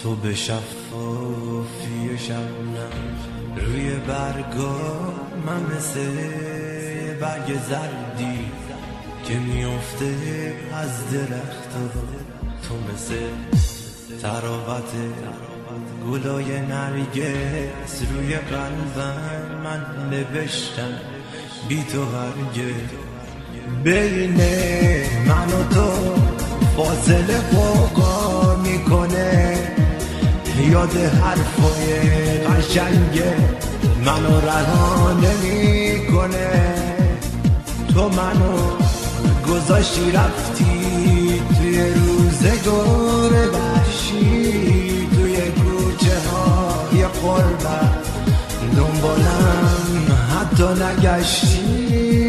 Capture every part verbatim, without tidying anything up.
تو به شفافی شبنم روی برگا، من مثل برگ زردی که میفته از درخت. تو مثل تراوت گلای نرگس روی قلبم، من نوشتم بی تو هرگز. بین من و تو فاصله قوقا میکنه، یاد حرفای قشنگ منو رها نمیکنه. تو منو گذاشتی رفتی توی روزگار وحشی، توی کوچه های غربت دنبالم حتی نگشتی.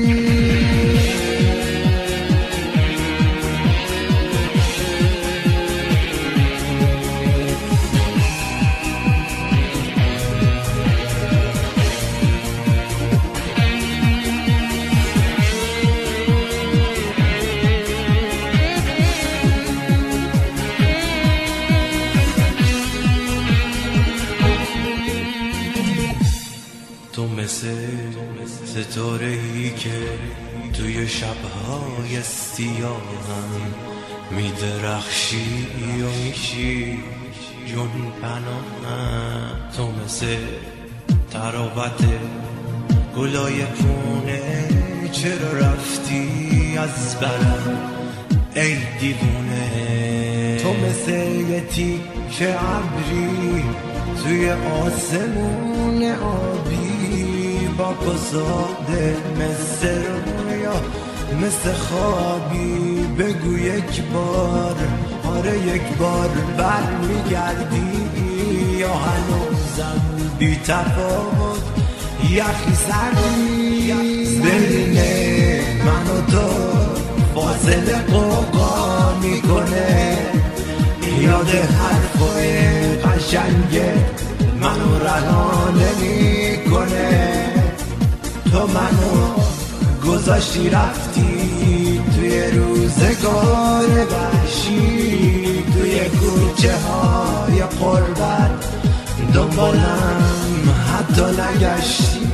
تو مثل ستاره‌ای که توی شب‌های سیاهم میدرخشی و میشی جون پناهم. تو مثل تراوت گلای پونه، چرا رفتی از برم ای دیوونه؟ تو مثل یه تیکه ابری توی آسمون آبی، با کساده مثل رویا مثل خوابی. بگو یک بار آره یک بار بر میگردی، یا هنوزم بی تفاوت یخی سردی. بین من و تو فاصله قوقا میکنه، یاد حرفای قشنگ منو رها نمیکنه. تو منو گذاشتی رفتی توی روزگار وحشی، توی کوچه های غربت دنبالم حتی نگشتی.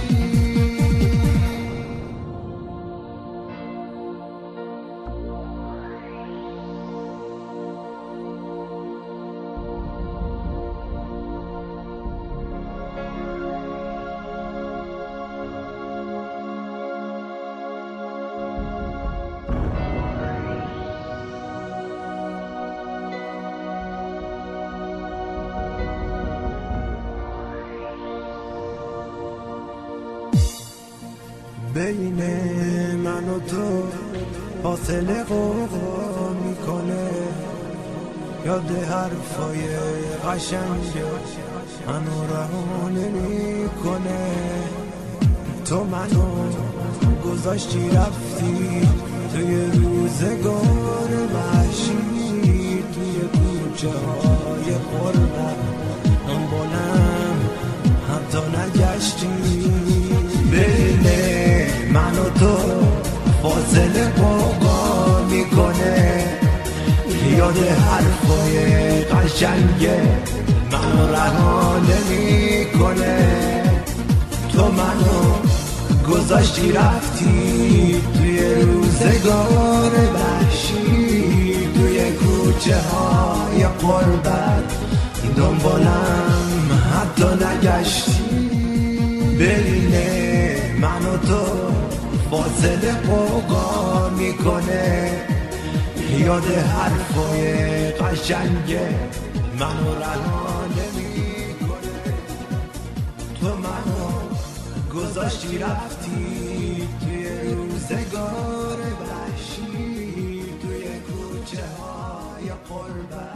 بین من و تو فاصله قوقا میکنه، یاد حرفای قشنگ منو رها نمیکنه. تو منو گذاشتی رفتی توی روزگار وحشی، توی کوچه های غربت دنبالم حتی نگشتی. بین من و تو فاصله قوقا میکنه، یاد حرفای قشنگ منو رها نمیکنه. تو منو گذاشتی رفتی توی روزگار وحشی، توی کوچه های غربت دنبالم حتی نگشتی. بین من و تو فاصله قوقا میکنه، یاد حرفای قشنگ منو رها نمیکنه. تو منو گذاشتی رفتی توی روزگار وحشی، توی کوچه های غربت